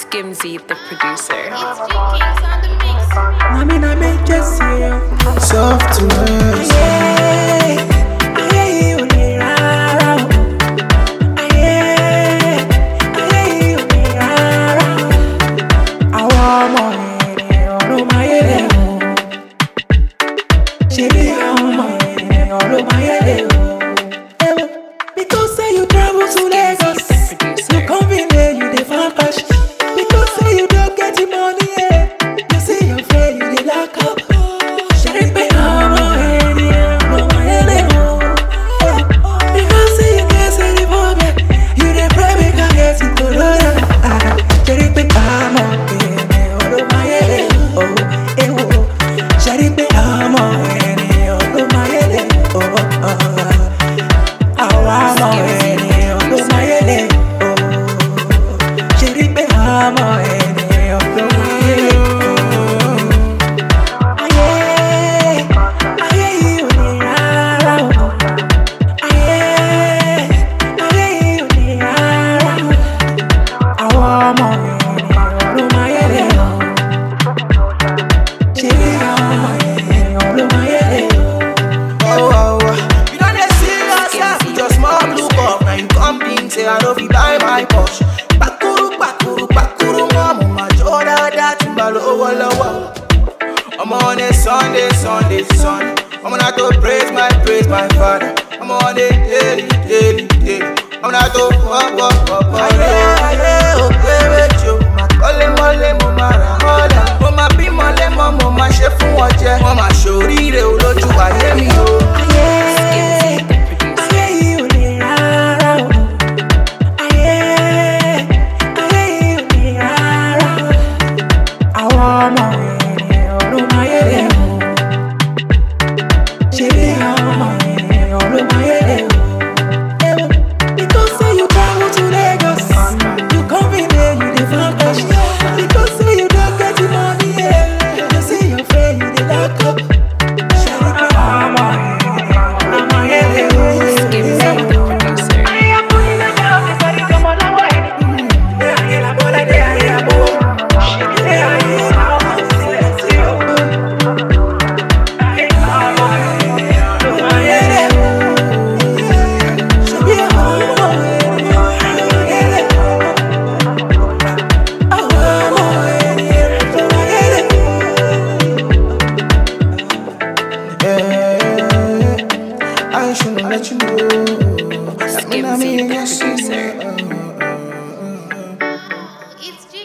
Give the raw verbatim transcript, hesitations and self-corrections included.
Skimzy, the producer. It's G Kings on the mix. I mean, I may just see you. Soft to us. Yeah, I hear you near around. I hear, I hear you near around. I want more, yeah, all my head. She be on my head, all of my head. Because say you travel to Lagos, you come in there, you dey fan cash. Because say you don't get the money, yeah. You see your friend, you dey lock up. Shawty be on my head, yeah, on my head, yeah. Because say you can't say the problem, you dey pray make I get it to Lord. Shawty be on my head, yeah, all of my head, oh, eh, oh. Shawty be on my head, yeah, all of my head, oh, oh. I want my head, yeah, all of my head, oh. Shawty be on my head, yeah, all of my head, oh. Say I know if you buy my Porsche. Bakuru, bakuru, bakuru, mama, my Jordan, that timbalo, oh, lower. I'm on a Sunday, Sunday, Sunday. I'm gonna to praise my, praise my Father. I'm on a daily, daily, daily. I'm gonna to walk, walk, walk, walk. Aye, aye, okay with you. Ma kole mole, mo mara hola. Mo ma bi mole, mo mo ma she fun oje. Mo ma shorire oloju aye mi o. Skimzy, the producer. It's G